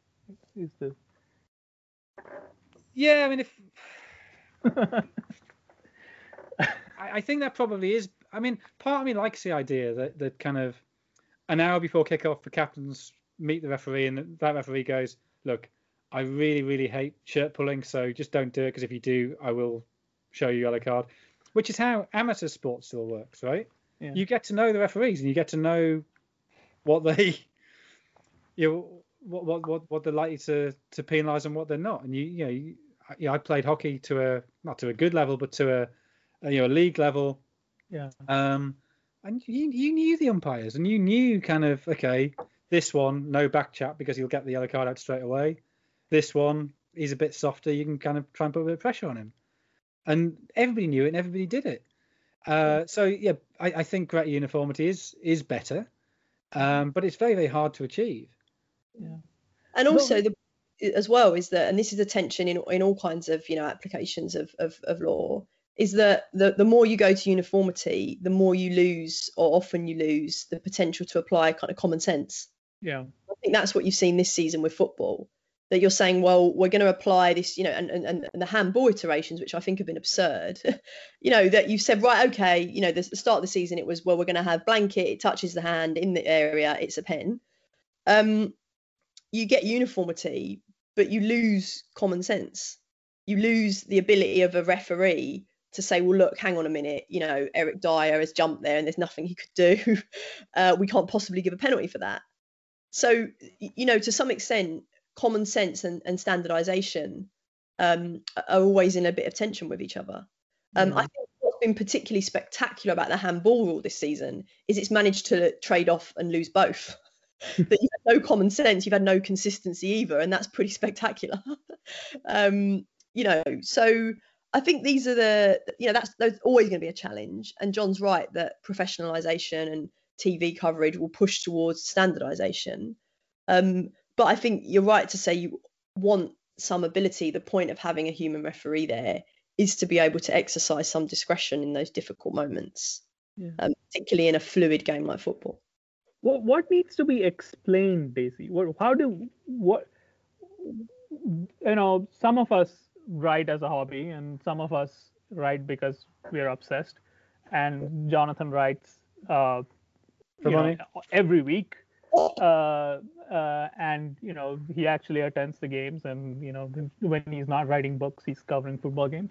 S2: Yeah, I mean, if I think that probably is. I mean, part of me likes the idea that kind of an hour before kickoff, the captains meet the referee, and that referee goes, "Look, I really, really hate shirt pulling, so just don't do it, because if you do, I will show you a yellow card." Which is how amateur sport still works, right? Yeah. You get to know the referees, and you get to know what they, what they're likely to penalise and what they're not. And I played hockey not to a good level, but to a league level.
S1: Yeah.
S2: And you knew the umpires, and you knew kind of, okay, this one, no back chat because he'll get the yellow card out straight away. This one, he's a bit softer. You can kind of try and put a bit of pressure on him. And everybody knew it, and everybody did it. So yeah, I think greater uniformity is better, but it's very, very hard to achieve.
S3: Yeah. And also as well is that, and this is a tension in all kinds of applications of law, is that the more you go to uniformity, the more you lose, or often you lose, the potential to apply kind of common sense.
S1: Yeah,
S3: I think that's what you've seen this season with football. That you're saying, well, we're going to apply this, and the handball iterations, which I think have been absurd. That you've said, right, okay, the start of the season it was, well, we're going to have blanket, it touches the hand in the area, it's a pen. You get uniformity, but you lose common sense. You lose the ability of a referee to say, well, look, hang on a minute, Eric Dyer has jumped there and there's nothing he could do. We can't possibly give a penalty for that. So, to some extent, common sense and standardization are always in a bit of tension with each other. I think what's been particularly spectacular about the handball rule this season is it's managed to trade off and lose both. That you've had no common sense, you've had no consistency either, and that's pretty spectacular. So I think these are that's always going to be a challenge. And John's right that professionalization and TV coverage will push towards standardization. But I think you're right to say you want some ability. The point of having a human referee there is to be able to exercise some discretion in those difficult moments, particularly in a fluid game like football.
S1: What needs to be explained, Daisy? Some of us write as a hobby, and some of us write because we're obsessed. And Jonathan writes every week. And he actually attends the games, and when he's not writing books, he's covering football games.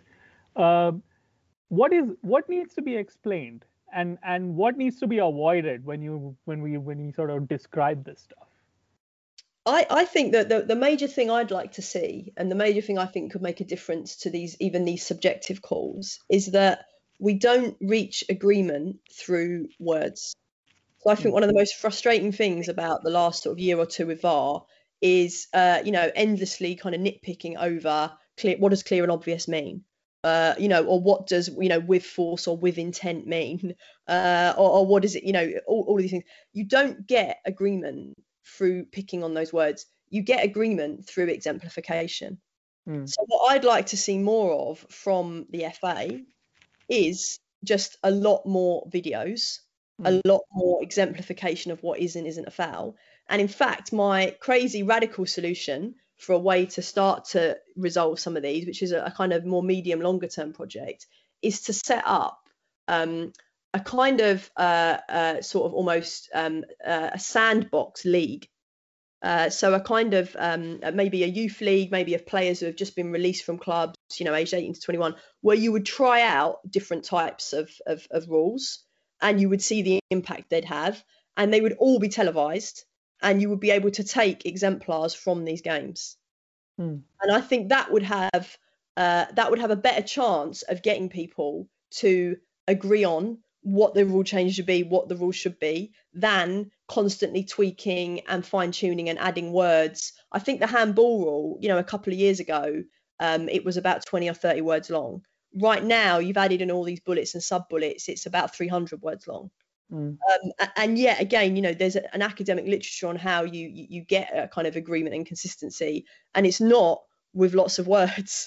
S1: What needs to be explained, and what needs to be avoided when you sort of describe this stuff?
S3: I think that the major thing I'd like to see, and the major thing I think could make a difference to these subjective calls, is that we don't reach agreement through words. So I think one of the most frustrating things about the last sort of year or two with VAR is, endlessly kind of nitpicking over what does clear and obvious mean, or what does with force or with intent mean, or what is it, all of these things. You don't get agreement through picking on those words. You get agreement through exemplification. So what I'd like to see more of from the FA is just a lot more videos, a lot more exemplification of what is and isn't a foul. And in fact, my crazy radical solution for a way to start to resolve some of these, which is a kind of more medium, longer term project, is to set up a kind of sort of almost a sandbox league. So a kind of maybe a youth league, maybe of players who have just been released from clubs, aged 18 to 21, where you would try out different types of rules and you would see the impact they'd have, and they would all be televised, and you would be able to take exemplars from these games. And I think that would have a better chance of getting people to agree on what the rule change should be, what the rule should be, than constantly tweaking and fine tuning and adding words. I think the handball rule, a couple of years ago, it was about 20 or 30 words long. Right now, you've added in all these bullets and sub bullets. It's about 300 words long. And yet again, there's an academic literature on how you get a kind of agreement and consistency, and it's not with lots of words.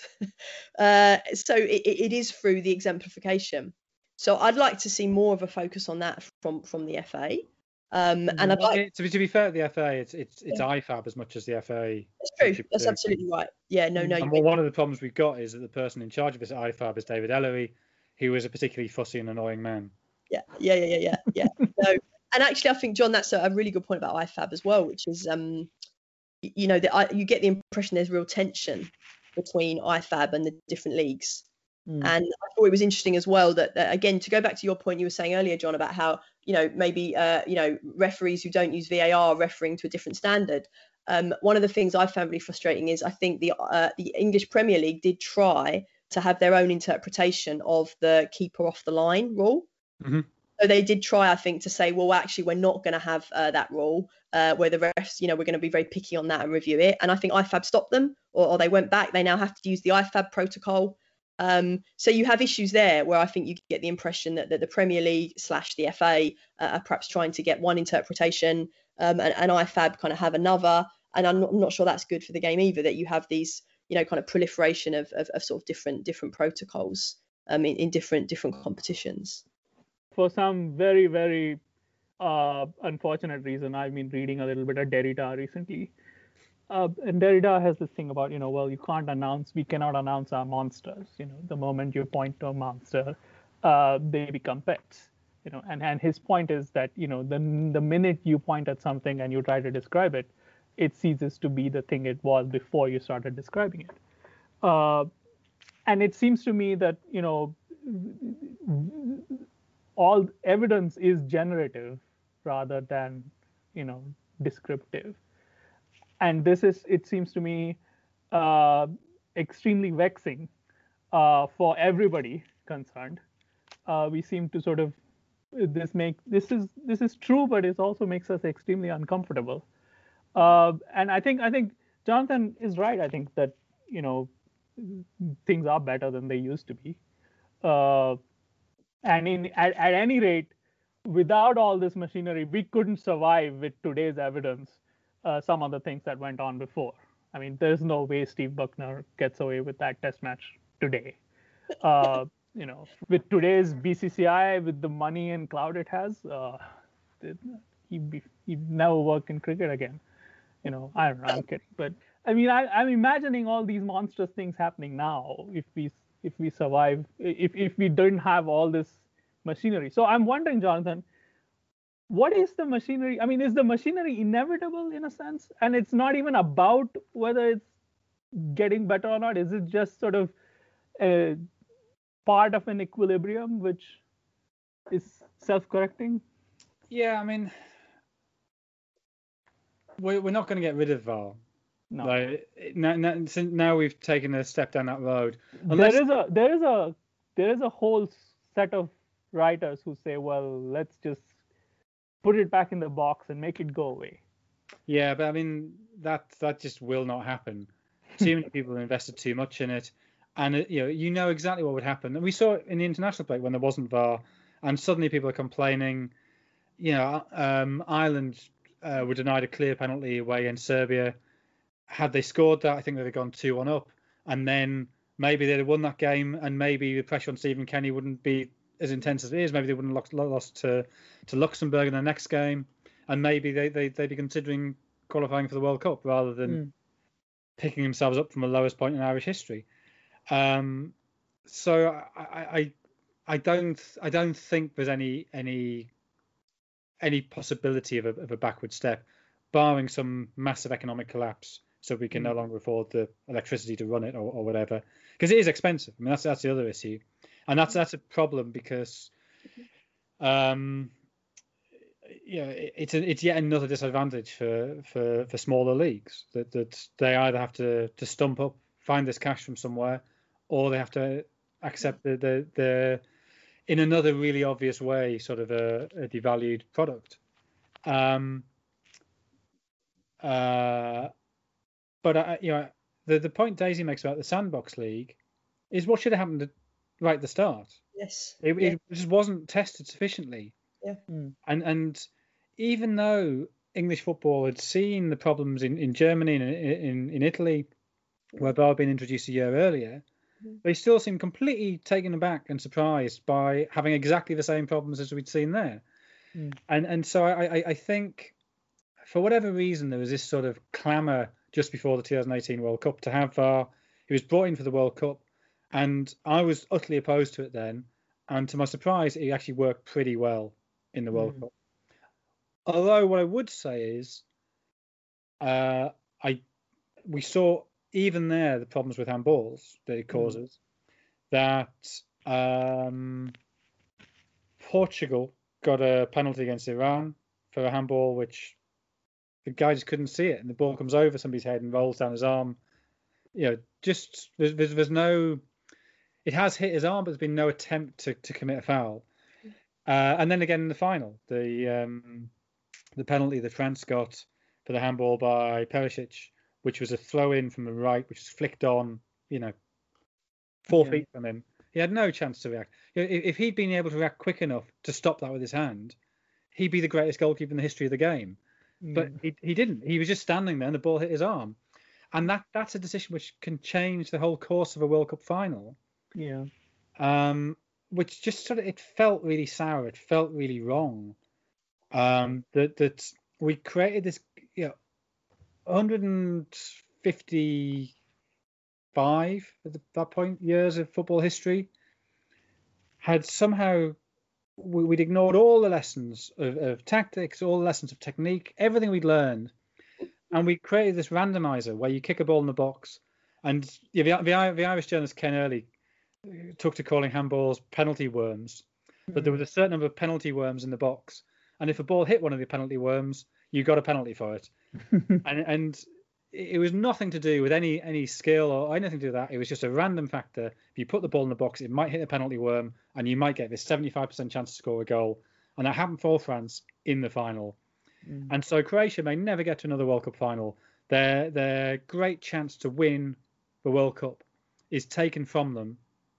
S3: So it is through the exemplification. So I'd like to see more of a focus on that from the FA. And I'd like
S2: to be fair to the FA, it's IFAB as much as the FA.
S3: That's true. That's absolutely right. Yeah, no.
S2: And one of the problems we've got is that the person in charge of this IFAB is David Ellery, who is a particularly fussy and annoying man.
S3: Yeah. No, and actually, I think, John, that's a really good point about IFAB as well, which is, you get the impression there's real tension between IFAB and the different leagues. And I thought it was interesting as well that again, to go back to your point you were saying earlier, John, about how maybe referees who don't use VAR are referring to a different standard. One of the things I found really frustrating is I think the English Premier League did try to have their own interpretation of the keeper off the line rule. So they did try, I think, to say, well, actually, we're not going to have that rule where the refs, we're going to be very picky on that and review it. And I think IFAB stopped them, or they went back. They now have to use the IFAB protocol. So you have issues there where I think you get the impression that the Premier League / the FA are perhaps trying to get one interpretation, and IFAB kind of have another. And I'm not sure that's good for the game either, that you have these, kind of proliferation of sort of different protocols in different competitions.
S1: For some very, very unfortunate reason, I've been reading a little bit of Derrida recently. And Derrida has this thing about, we cannot announce our monsters. The moment you point to a monster, they become pets. And his point is that, the minute you point at something and you try to describe it, it ceases to be the thing it was before you started describing it. And it seems to me that, all evidence is generative rather than, descriptive. And this is, it seems to me, extremely vexing for everybody concerned. We seem to sort of this is true, but it also makes us extremely uncomfortable. And I think Jonathan is right. I think that things are better than they used to be. And at any rate, without all this machinery, we couldn't survive with today's evidence some of the things that went on before. I mean, there's no way Steve Buckner gets away with that test match today. With today's BCCI, with the money and clout it has, he'd never work in cricket again. I don't know, I'm kidding. But I mean, I'm imagining all these monstrous things happening now if we survive, if we didn't have all this machinery. So I'm wondering, Jonathan, what is the machinery? I mean, is the machinery inevitable in a sense? And it's not even about whether it's getting better or not. Is it just sort of a part of an equilibrium which is self-correcting?
S2: Yeah, I mean, we're not going to get rid of VAR.
S1: No.
S2: Like, now we've taken a step down that road.
S1: There is a whole set of writers who say, well, let's just put it back in the box and make it go away.
S2: Yeah, but I mean that just will not happen. Too many people invested too much in it, and you know exactly what would happen. And we saw it in the international break when there wasn't VAR, and suddenly people are complaining. Ireland were denied a clear penalty away in Serbia. Had they scored that, I think they'd have gone 2-1 up, and then maybe they'd have won that game, and maybe the pressure on Stephen Kenny wouldn't be as intense as it is. Maybe they wouldn't have lost to Luxembourg in the next game, and maybe they'd be considering qualifying for the World Cup rather than picking themselves up from the lowest point in Irish history. So I don't think there's any possibility of a backward step, barring some massive economic collapse, so we can no longer afford the electricity to run it or whatever, because it is expensive. I mean, that's the other issue, and that's a problem because it's yet another disadvantage for smaller leagues that they either have to stump up, find this cash from somewhere, or they have to accept the in another really obvious way sort of a devalued product. But the point Daisy makes about the Sandbox League is what should have happened right at the start.
S3: Yes.
S2: It just wasn't tested sufficiently.
S3: Yeah.
S2: And even though English football had seen the problems in Germany and in Italy, where VAR had been introduced a year earlier, they still seemed completely taken aback and surprised by having exactly the same problems as we'd seen there. And so I think, for whatever reason, there was this sort of clamour just before the 2018 World Cup to have VAR. He was brought in for the World Cup, and I was utterly opposed to it then. And to my surprise, it actually worked pretty well in the World Cup. Although what I would say is, we saw even there the problems with handballs that it causes. That Portugal got a penalty against Iran for a handball, which the guy just couldn't see it, and the ball comes over somebody's head and rolls down his arm. Just there's no. It has hit his arm, but there's been no attempt to commit a foul. And then again in the final, the penalty that France got for the handball by Perisic, which was a throw in from the right, which was flicked on, 4 feet from him. He had no chance to react. If he'd been able to react quick enough to stop that with his hand, he'd be the greatest goalkeeper in the history of the game. But he didn't. He was just standing there and the ball hit his arm. And that's a decision which can change the whole course of a World Cup final.
S1: Yeah.
S2: Which just sort of, it felt really sour. It felt really wrong. That we created this, 155 at that point years of football history, had somehow we'd ignored all the lessons of tactics, all the lessons of technique, everything we'd learned, and we created this randomizer where you kick a ball in the box. And the Irish journalist Ken Early took to calling handballs penalty worms, but there was a certain number of penalty worms in the box, and if a ball hit one of the penalty worms, you got a penalty for it. and it was nothing to do with any skill or anything to do with that. It was just a random factor. If you put the ball in the box, it might hit a penalty worm, and you might get this 75% chance to score a goal. And that happened for France in the final. And so Croatia may never get to another World Cup final. Their great chance to win the World Cup is taken from them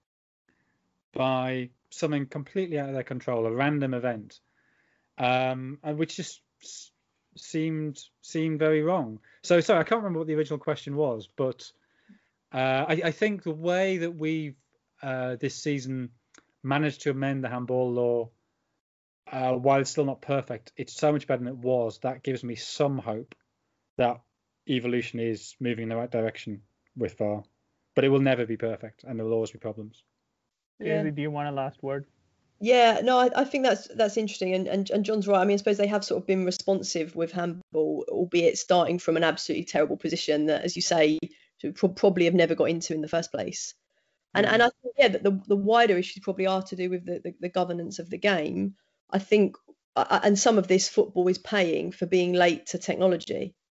S2: by something completely out of their control, a random event, and which just seemed very wrong. So sorry, I can't remember what the original question was, but I think the way that we've this season managed to amend the handball law, while it's still not perfect, it's so much better than it was. That gives me some hope that evolution is moving in the right direction with VAR, but it will never be perfect, and there will always be problems.
S1: Daisy, do you want a last word?
S3: Yeah, no, I think that's interesting, and John's right. I mean, I suppose they have sort of been responsive with handball, albeit starting from an absolutely terrible position that, as you say, probably have never got into in the first place. And I think that the wider issues probably are to do with the governance of the game. I think, and some of this football is paying for being late to technology.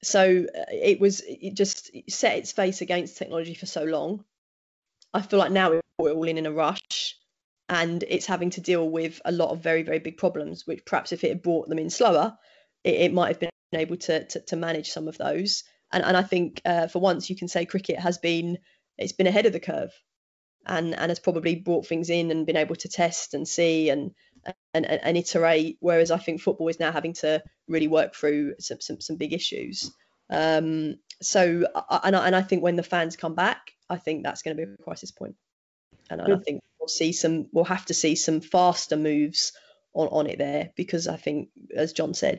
S3: it just set its face against technology for so long. I feel like now we're all in a rush, and it's having to deal with a lot of very, very big problems, which perhaps if it had brought them in slower, it might have been able to manage some of those. And I think for once you can say cricket it's been ahead of the curve, and has probably brought things in and been able to test and see and iterate. Whereas I think football is now having to really work through some big issues. I think when the fans come back, I think that's going to be a crisis point. And I think we'll have to see some faster moves on it there, because I think, as John said,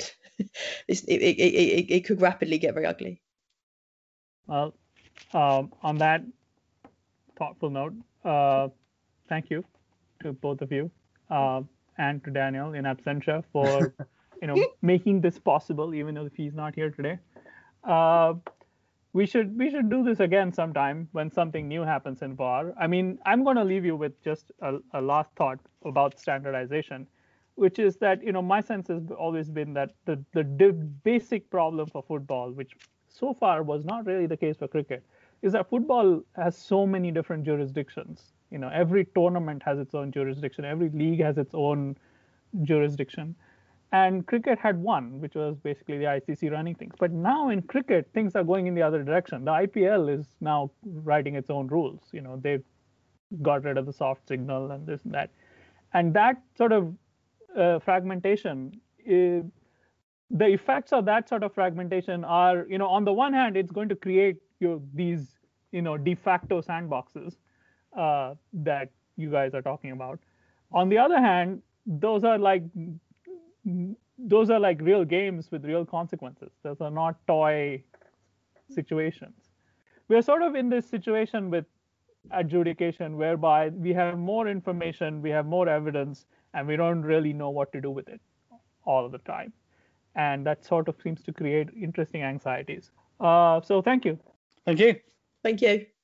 S3: it could rapidly get very ugly.
S1: Well, on that thoughtful note, thank you to both of you and to Daniel in absentia for making this possible, even though he's not here today. We should do this again sometime when something new happens in VAR. I mean, I'm going to leave you with just a last thought about standardization, which is that my sense has always been that the basic problem for football, which so far was not really the case for cricket, is that football has so many different jurisdictions. Every tournament has its own jurisdiction. Every league has its own jurisdiction. And cricket had one, which was basically the ICC running things. But now in cricket, things are going in the other direction. The IPL is now writing its own rules. They've got rid of the soft signal and this and that. And that sort of fragmentation, the effects of that sort of fragmentation are, on the one hand, it's going to create these, de facto sandboxes that you guys are talking about. On the other hand, those are like real games with real consequences. Those are not toy situations. We're sort of in this situation with adjudication whereby we have more information, we have more evidence, and we don't really know what to do with it all of the time. And that sort of seems to create interesting anxieties. So thank you.
S2: Thank you.
S3: Thank you.